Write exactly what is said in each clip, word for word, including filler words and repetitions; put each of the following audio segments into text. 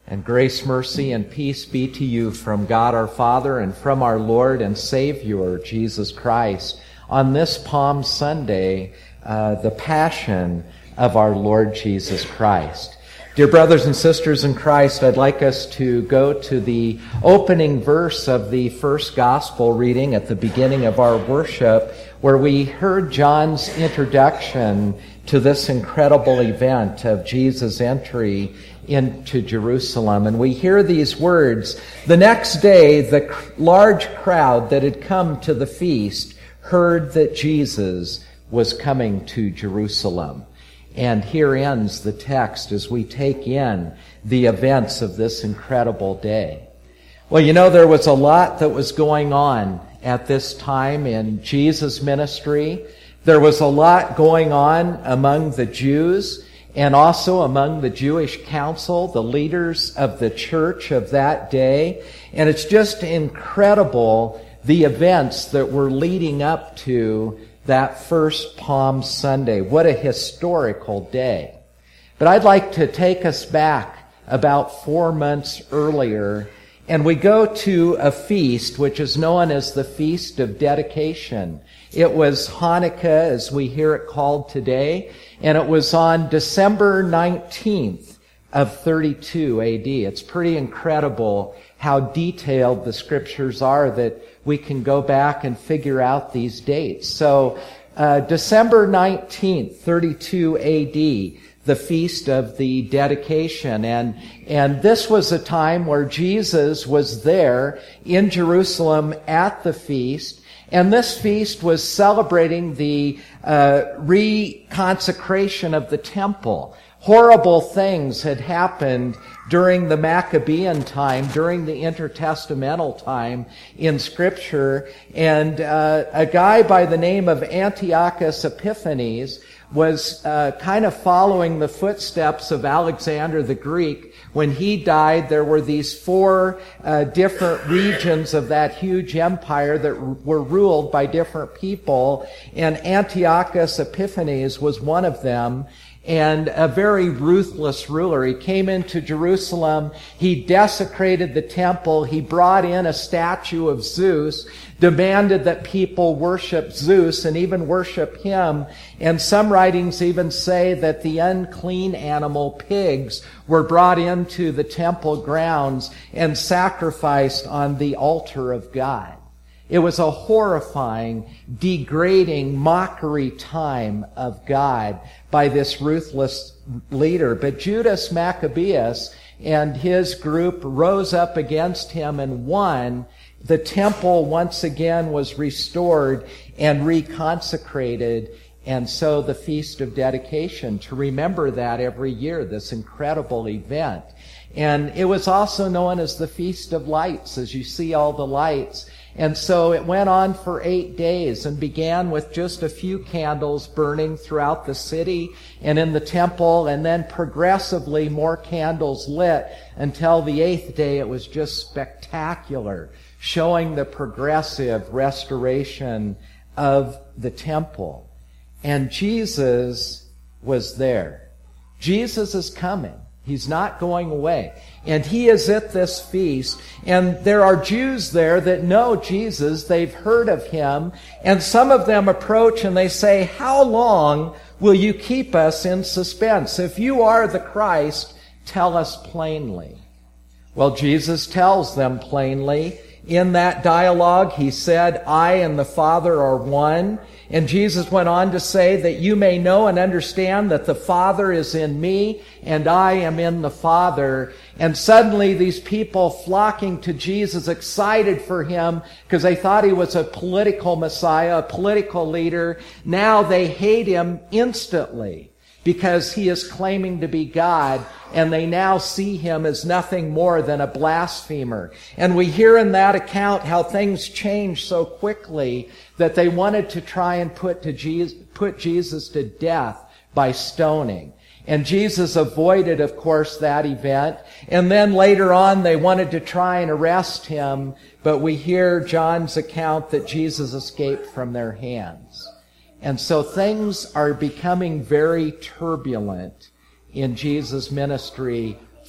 And grace, mercy, and peace be to you from God our Father and from our Lord and Savior, Jesus Christ, on this Palm Sunday, uh, the Passion of our Lord Jesus Christ. Dear brothers and sisters in Christ, I'd like us to go to the opening verse of the first gospel reading at the beginning of our worship, where we heard John's introduction to this incredible event of Jesus' entry into Jerusalem. And we hear these words, "The next day, the large crowd that had come to the feast heard that Jesus was coming to Jerusalem." And here ends the text as we take in the events of this incredible day. Well, you know, there was a lot that was going on at this time in Jesus' ministry. There was a lot going on among the Jews and also among the Jewish council, the leaders of the church of that day. And it's just incredible the events that were leading up to that first Palm Sunday. What a historical day. But I'd like to take us back about four months earlier, and we go to a feast which is known as the Feast of Dedication. It was Hanukkah, as we hear it called today, and it was on December nineteenth of thirty-two A D. It's pretty incredible how detailed the scriptures are that we can go back and figure out these dates. So, uh, December nineteenth, thirty-two A D, the Feast of the Dedication. And, and this was a time where Jesus was there in Jerusalem at the feast. And this feast was celebrating the uh, reconsecration of the temple. Horrible things had happened during the Maccabean time, during the intertestamental time in Scripture. And uh, a guy by the name of Antiochus Epiphanes was uh, kind of following the footsteps of Alexander the Greek. When he died, there were these four uh, different regions of that huge empire that r- were ruled by different people, and Antiochus Epiphanes was one of them. And a very ruthless ruler. He came into Jerusalem, he desecrated the temple, he brought in a statue of Zeus, demanded that people worship Zeus and even worship him. And some writings even say that the unclean animal pigs were brought into the temple grounds and sacrificed on the altar of God. It was a horrifying, degrading, mockery time of God by this ruthless leader. But Judas Maccabeus and his group rose up against him and won. The temple once again was restored and reconsecrated. And so the Feast of Dedication, to remember that every year, this incredible event. And it was also known as the Feast of Lights, as you see all the lights. And so it went on for eight days and began with just a few candles burning throughout the city and in the temple, and then progressively more candles lit until the eighth day. It was just spectacular, showing the progressive restoration of the temple. And Jesus was there. Jesus is coming. He's not going away. And he is at this feast. And there are Jews there that know Jesus. They've heard of him. And some of them approach and they say, "How long will you keep us in suspense? If you are the Christ, tell us plainly." Well, Jesus tells them plainly. In that dialogue, he said, "I and the Father are one." And Jesus went on to say that you may know and understand that the Father is in me and I am in the Father. And suddenly these people flocking to Jesus, excited for him because they thought he was a political Messiah, a political leader. Now they hate him instantly because he is claiming to be God, and they now see him as nothing more than a blasphemer. And we hear in that account how things change so quickly that they wanted to try and put to Jesus, put Jesus to death by stoning. And Jesus avoided, of course, that event. And then later on, they wanted to try and arrest him, but we hear John's account that Jesus escaped from their hands. And so things are becoming very turbulent in Jesus' ministry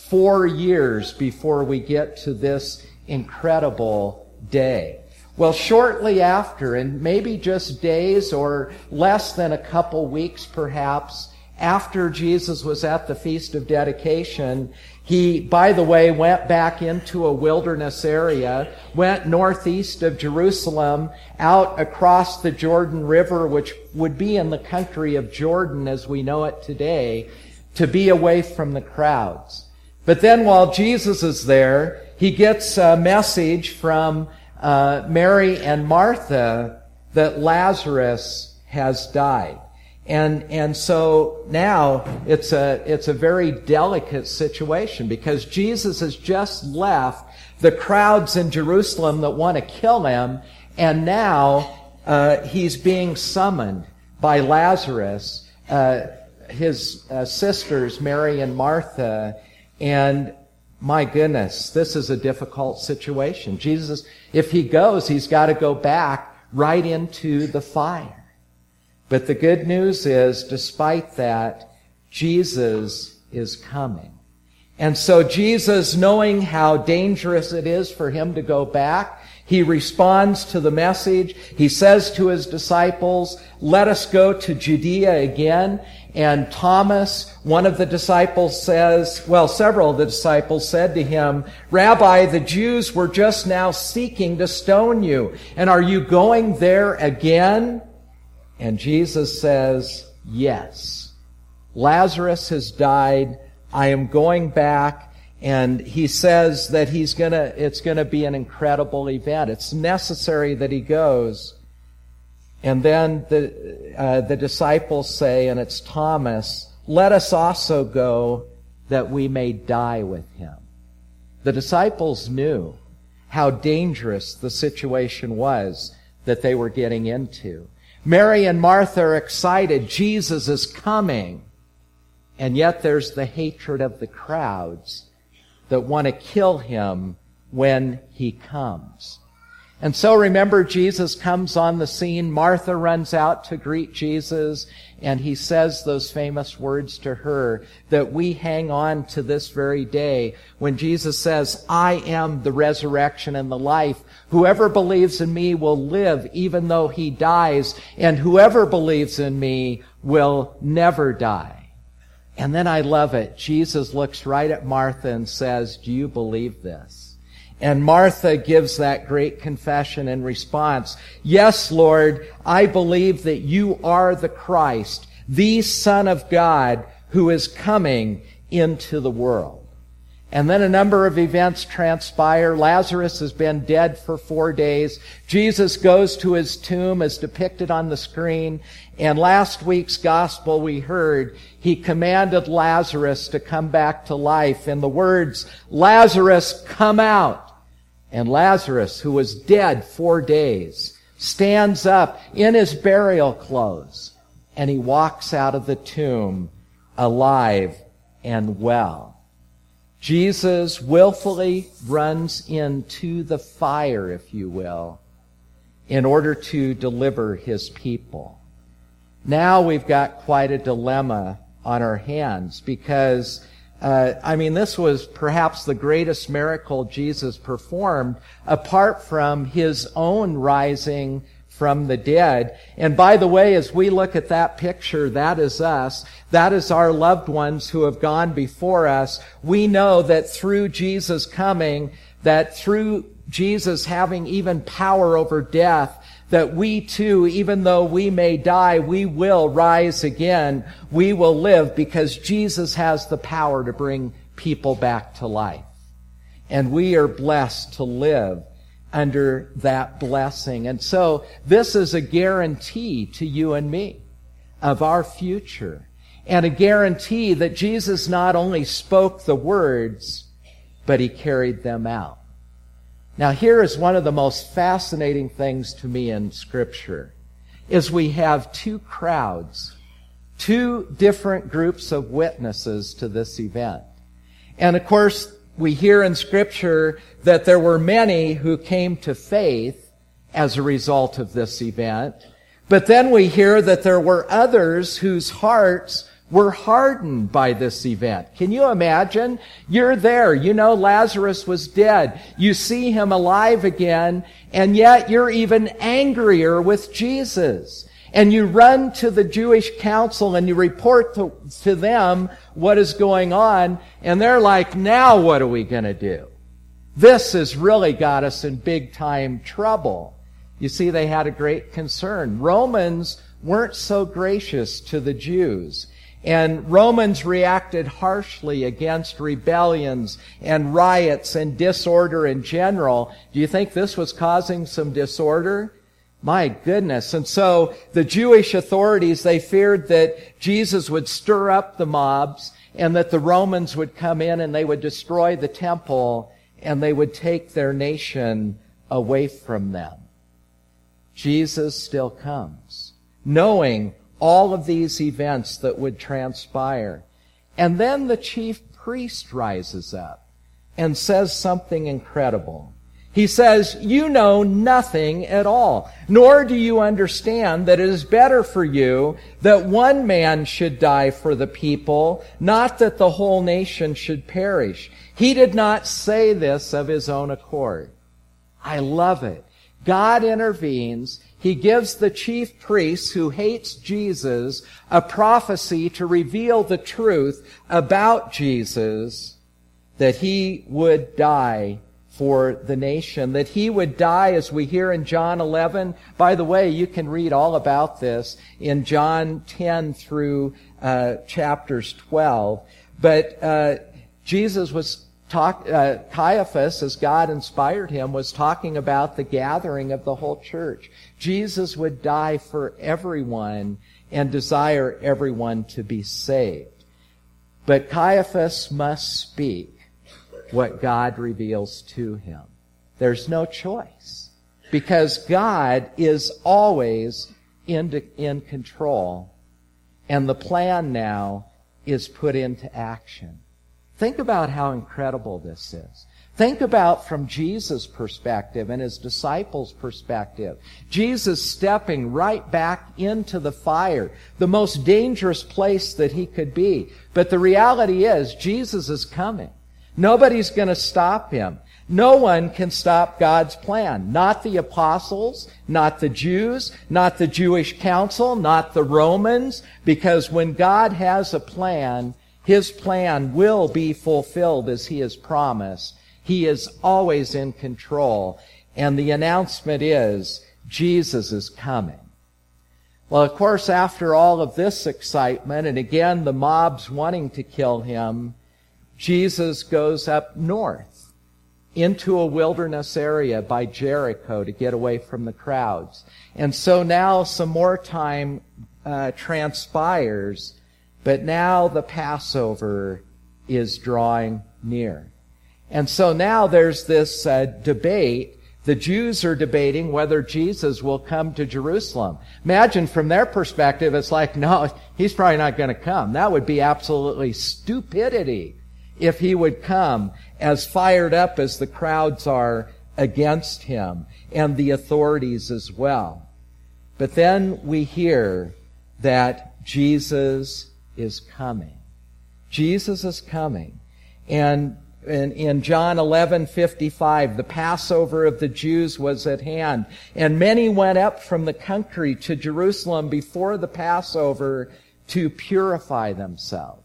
four years before we get to this incredible day. Well, shortly after, and maybe just days or less than a couple weeks perhaps, after Jesus was at the Feast of Dedication, he, by the way, went back into a wilderness area, went northeast of Jerusalem, out across the Jordan River, which would be in the country of Jordan as we know it today, to be away from the crowds. But then while Jesus is there, he gets a message from uh, Mary and Martha that Lazarus has died. And, and so now it's a, it's a very delicate situation because Jesus has just left the crowds in Jerusalem that want to kill him, and now, uh, he's being summoned by Lazarus, uh, his uh, sisters, Mary and Martha, and my goodness, this is a difficult situation. Jesus, if he goes, he's got to go back right into the fire. But the good news is, despite that, Jesus is coming. And so Jesus, knowing how dangerous it is for him to go back, he responds to the message. He says to his disciples, let us go to Judea again. And Thomas, one of the disciples, says, well, several of the disciples said to him, Rabbi, the Jews were just now seeking to stone you. And are you going there again? And Jesus says, yes. Lazarus has died. I am going back. And he says that he's gonna, it's gonna be an incredible event. It's necessary that he goes. And then the, uh, the disciples say, and it's Thomas, let us also go that we may die with him. The disciples knew how dangerous the situation was that they were getting into. Mary and Martha are excited. Jesus is coming. And yet there's the hatred of the crowds that want to kill him when he comes. And so remember, Jesus comes on the scene. Martha runs out to greet Jesus, and he says those famous words to her that we hang on to this very day when Jesus says, I am the resurrection and the life. Whoever believes in me will live even though he dies, and whoever believes in me will never die. And then I love it. Jesus looks right at Martha and says, do you believe this? And Martha gives that great confession in response. Yes, Lord, I believe that you are the Christ, the Son of God, who is coming into the world. And then a number of events transpire. Lazarus has been dead for four days. Jesus goes to his tomb as depicted on the screen. And last week's gospel we heard, he commanded Lazarus to come back to life in the words, Lazarus, come out. And Lazarus, who was dead four days, stands up in his burial clothes, and he walks out of the tomb alive and well. Jesus willfully runs into the fire, if you will, in order to deliver his people. Now we've got quite a dilemma on our hands because Uh, I mean, this was perhaps the greatest miracle Jesus performed apart from his own rising from the dead. And by the way, as we look at that picture, that is us. That is our loved ones who have gone before us. We know that through Jesus coming, that through Jesus having even power over death, that we too, even though we may die, we will rise again. We will live because Jesus has the power to bring people back to life. And we are blessed to live under that blessing. And so this is a guarantee to you and me of our future. And a guarantee that Jesus not only spoke the words, but he carried them out. Now here is one of the most fascinating things to me in Scripture, is we have two crowds, two different groups of witnesses to this event. And of course, we hear in Scripture that there were many who came to faith as a result of this event. But then we hear that there were others whose hearts were hardened by this event. Can you imagine? You're there. You know Lazarus was dead. You see him alive again, and yet you're even angrier with Jesus. And you run to the Jewish council and you report to, to them what is going on, and they're like, now what are we going to do? This has really got us in big time trouble. You see, they had a great concern. Romans weren't so gracious to the Jews. And Romans reacted harshly against rebellions and riots and disorder in general. Do you think this was causing some disorder? My goodness. And so the Jewish authorities, they feared that Jesus would stir up the mobs and that the Romans would come in and they would destroy the temple and they would take their nation away from them. Jesus still comes, knowing all of these events that would transpire. And then the chief priest rises up and says something incredible. He says, you know nothing at all, nor do you understand that it is better for you that one man should die for the people, not that the whole nation should perish. He did not say this of his own accord. I love it. God intervenes. He gives the chief priest who hates Jesus a prophecy to reveal the truth about Jesus, that he would die for the nation, that he would die, as we hear in John eleven. By the way, you can read all about this in John ten through uh, chapters twelve. But uh, Jesus was talk. Uh, Caiaphas, as God inspired him, was talking about the gathering of the whole church. Jesus would die for everyone and desire everyone to be saved. But Caiaphas must speak what God reveals to him. There's no choice, because God is always in, in control, and the plan now is put into action. Think about how incredible this is. Think about from Jesus' perspective and his disciples' perspective. Jesus stepping right back into the fire, the most dangerous place that he could be. But the reality is, Jesus is coming. Nobody's going to stop him. No one can stop God's plan. Not the apostles, not the Jews, not the Jewish council, not the Romans, because when God has a plan, his plan will be fulfilled as he has promised. He is always in control. And the announcement is, Jesus is coming. Well, of course, after all of this excitement, and again, the mobs wanting to kill him, Jesus goes up north into a wilderness area by Jericho to get away from the crowds. And so now some more time uh, transpires, but now the Passover is drawing near. And so now there's this uh, debate. The Jews are debating whether Jesus will come to Jerusalem. Imagine from their perspective, it's like, no, he's probably not going to come. That would be absolutely stupidity if he would come, as fired up as the crowds are against him, and the authorities as well. But then we hear that Jesus is coming. Jesus is coming. And in, in John eleven fifty-five, the Passover of the Jews was at hand, and many went up from the country to Jerusalem before the Passover to purify themselves.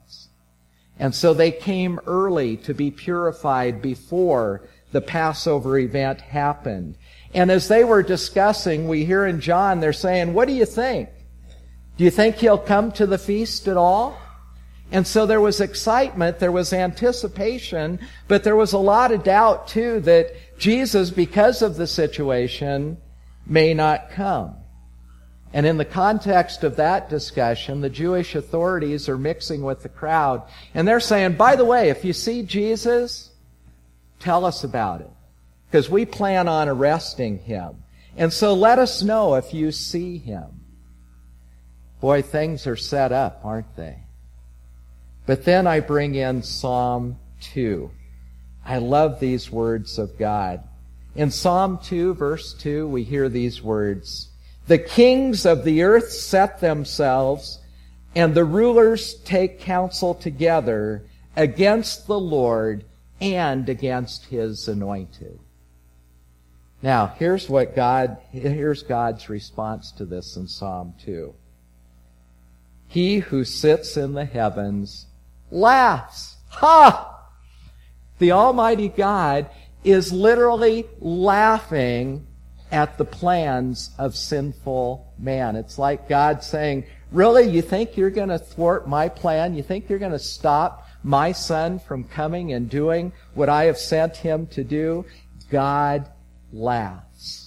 And so they came early to be purified before the Passover event happened. And as they were discussing, we hear in John, they're saying, what do you think? Do you think he'll come to the feast at all? And so there was excitement, there was anticipation, but there was a lot of doubt too that Jesus, because of the situation, may not come. And in the context of that discussion, the Jewish authorities are mixing with the crowd. And they're saying, by the way, if you see Jesus, tell us about it, because we plan on arresting him. And so let us know if you see him. Boy, things are set up, aren't they? But then I bring in Psalm two. I love these words of God. In Psalm two, verse two, we hear these words. The kings of the earth set themselves and the rulers take counsel together against the Lord and against his anointed. Now, here's what God, here's God's response to this in Psalm two. He who sits in the heavens laughs. Ha! The Almighty God is literally laughing at the plans of sinful man. It's like God saying, really, you think you're going to thwart my plan? You think you're going to stop my son from coming and doing what I have sent him to do? God laughs.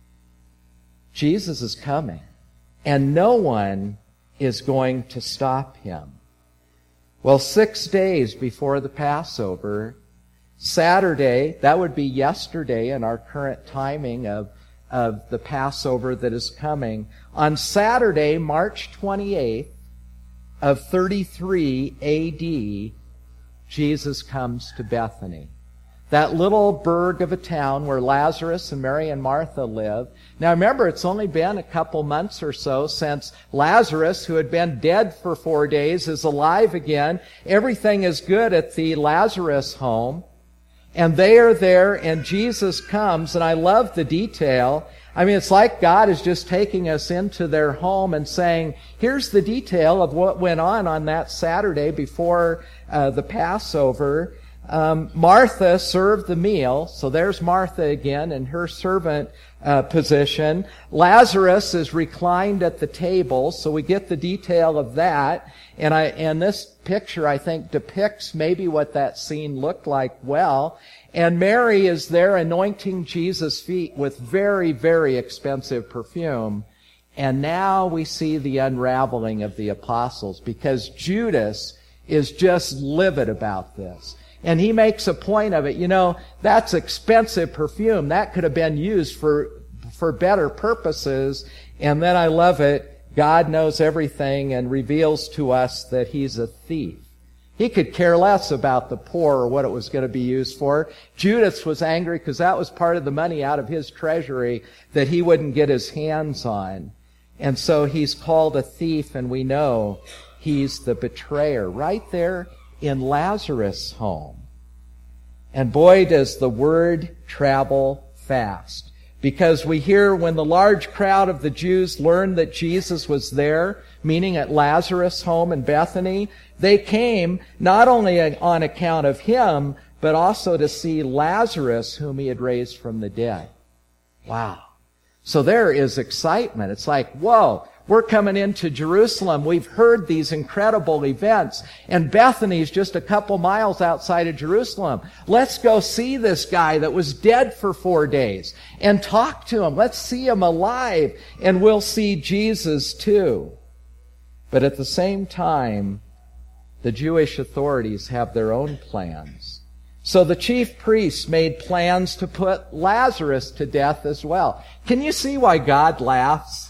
Jesus is coming, and no one is going to stop him. Well, six days before the Passover, Saturday, that would be yesterday in our current timing of, of the Passover that is coming. On Saturday, March twenty-eighth of thirty-three A D, Jesus comes to Bethany, that little burg of a town where Lazarus and Mary and Martha live. Now remember, it's only been a couple months or so since Lazarus, who had been dead for four days, is alive again. Everything is good at the Lazarus home. And they are there, and Jesus comes, and I love the detail. I mean, it's like God is just taking us into their home and saying, here's the detail of what went on on that Saturday before uh, the Passover. Um, Martha served the meal, so there's Martha again in her servant uh, position. Lazarus is reclined at the table, so we get the detail of that. And I and this picture, I think, depicts maybe what that scene looked like well. And Mary is there anointing Jesus' feet with very, very expensive perfume. And now we see the unraveling of the apostles, because Judas is just livid about this. And he makes a point of it. You know, that's expensive perfume. That could have been used for, for better purposes. And then I love it. God knows everything and reveals to us that he's a thief. He could care less about the poor or what it was going to be used for. Judas was angry because that was part of the money out of his treasury that he wouldn't get his hands on. And so he's called a thief, and we know he's the betrayer right there in Lazarus' home. And boy, does the word travel fast. Because we hear when the large crowd of the Jews learned that Jesus was there, meaning at Lazarus' home in Bethany, they came not only on account of him, but also to see Lazarus, whom he had raised from the dead. Wow. So there is excitement. It's like, whoa, we're coming into Jerusalem. We've heard these incredible events. And Bethany's just a couple miles outside of Jerusalem. Let's go see this guy that was dead for four days and talk to him. Let's see him alive, and we'll see Jesus too. But at the same time, the Jewish authorities have their own plans. So the chief priests made plans to put Lazarus to death as well. Can you see why God laughs?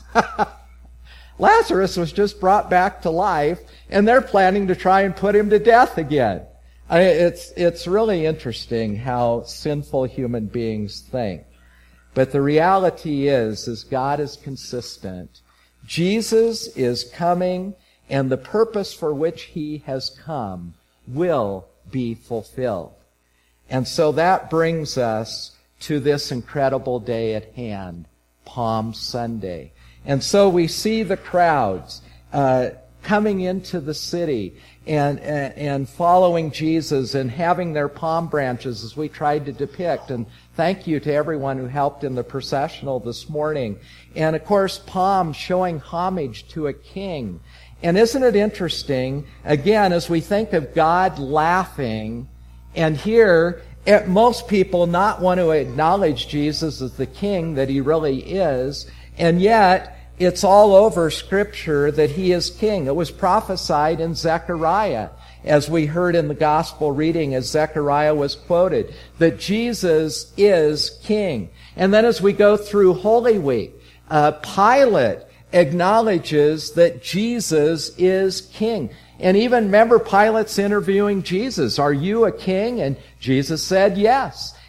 Lazarus was just brought back to life, and they're planning to try and put him to death again. I mean, it's, it's really interesting how sinful human beings think. But the reality is, is God is consistent. Jesus is coming, and the purpose for which he has come will be fulfilled. And so that brings us to this incredible day at hand, Palm Sunday. And so we see the crowds uh, coming into the city and, and and following Jesus and having their palm branches, as we tried to depict. And thank you to everyone who helped in the processional this morning. And of course, palms showing homage to a king. And isn't it interesting, again, as we think of God laughing, and here most people not want to acknowledge Jesus as the king that he really is, and yet it's all over Scripture that he is king. It was prophesied in Zechariah, as we heard in the gospel reading as Zechariah was quoted, that Jesus is king. And then as we go through Holy Week, uh, Pilate acknowledges that Jesus is king. And even remember Pilate's interviewing Jesus. Are you a king? And Jesus said yes.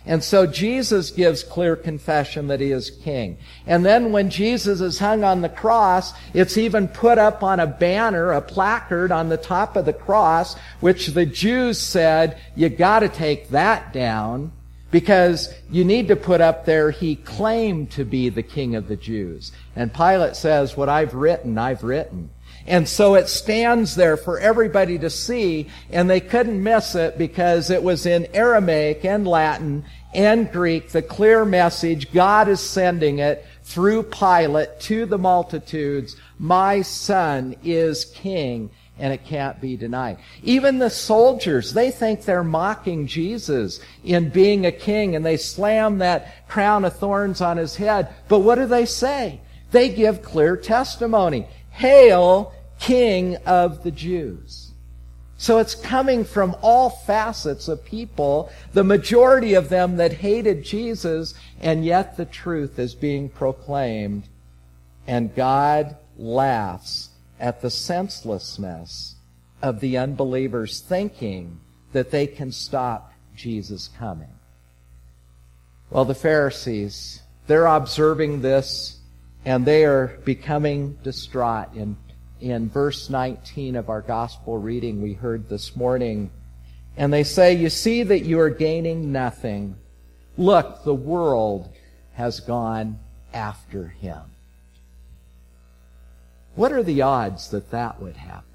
And so Jesus gives clear confession that he is king. And then when Jesus is hung on the cross, it's even put up on a banner, a placard on the top of the cross, which the Jews said, you gotta take that down, because you need to put up there, he claimed to be the king of the Jews. And Pilate says, what I've written, I've written. And so it stands there for everybody to see, and they couldn't miss it because it was in Aramaic and Latin and Greek, the clear message. God is sending it through Pilate to the multitudes. My son is king, and it can't be denied. Even the soldiers, they think they're mocking Jesus in being a king, and they slam that crown of thorns on his head. But what do they say? They give clear testimony. Hail, King of the Jews. So it's coming from all facets of people, the majority of them that hated Jesus, and yet the truth is being proclaimed. And God laughs at the senselessness of the unbelievers thinking that they can stop Jesus coming. Well, the Pharisees, they're observing this, and they are becoming distraught. In, in verse nineteen of our gospel reading we heard this morning, and they say, you see that you are gaining nothing. Look, the world has gone after him. What are the odds that that would happen?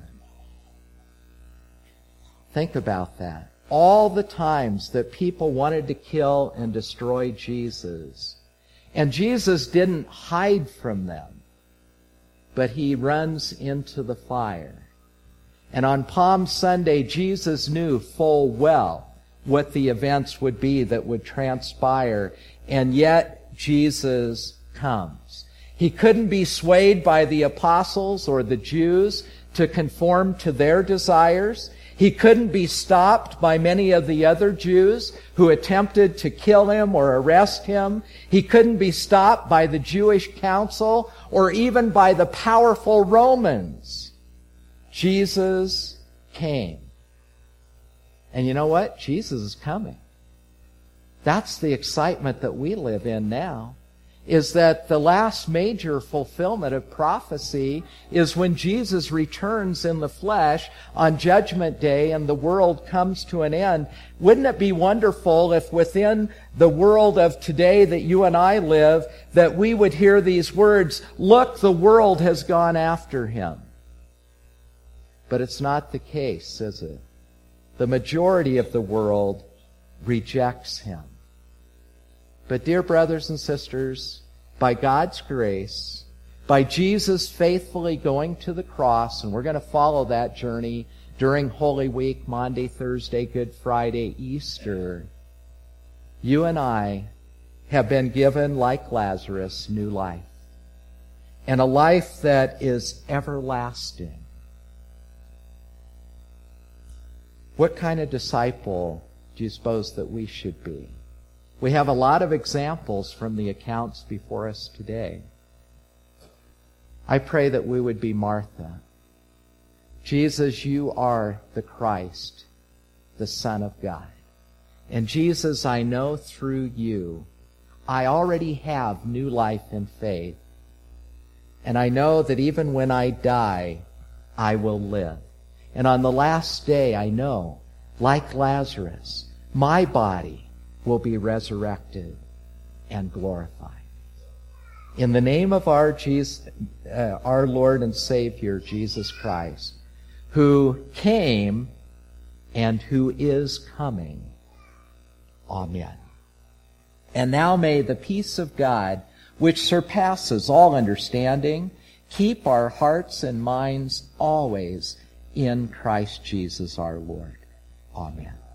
Think about that. All the times that people wanted to kill and destroy Jesus, and Jesus didn't hide from them, but he runs into the fire. And on Palm Sunday, Jesus knew full well what the events would be that would transpire, and yet Jesus comes. He couldn't be swayed by the apostles or the Jews to conform to their desires. He couldn't be stopped by many of the other Jews who attempted to kill him or arrest him. He couldn't be stopped by the Jewish council or even by the powerful Romans. Jesus came. And you know what? Jesus is coming. That's the excitement that we live in now. Is that the last major fulfillment of prophecy is when Jesus returns in the flesh on Judgment Day and the world comes to an end. Wouldn't it be wonderful if within the world of today that you and I live, that we would hear these words, look, the world has gone after him. But it's not the case, is it? The majority of the world rejects him. But dear brothers and sisters, by God's grace, by Jesus faithfully going to the cross, and we're going to follow that journey during Holy Week, Maundy, Thursday, Good Friday, Easter, you and I have been given, like Lazarus, new life. And a life that is everlasting. What kind of disciple do you suppose that we should be? We have a lot of examples from the accounts before us today. I pray that we would be Martha. Jesus, you are the Christ, the Son of God. And Jesus, I know through you, I already have new life in faith. And I know that even when I die, I will live. And on the last day, I know, like Lazarus, my body will be resurrected and glorified. In the name of our Jesus, uh, our Lord and Savior, Jesus Christ, who came and who is coming. Amen. And now may the peace of God, which surpasses all understanding, keep our hearts and minds always in Christ Jesus our Lord. Amen.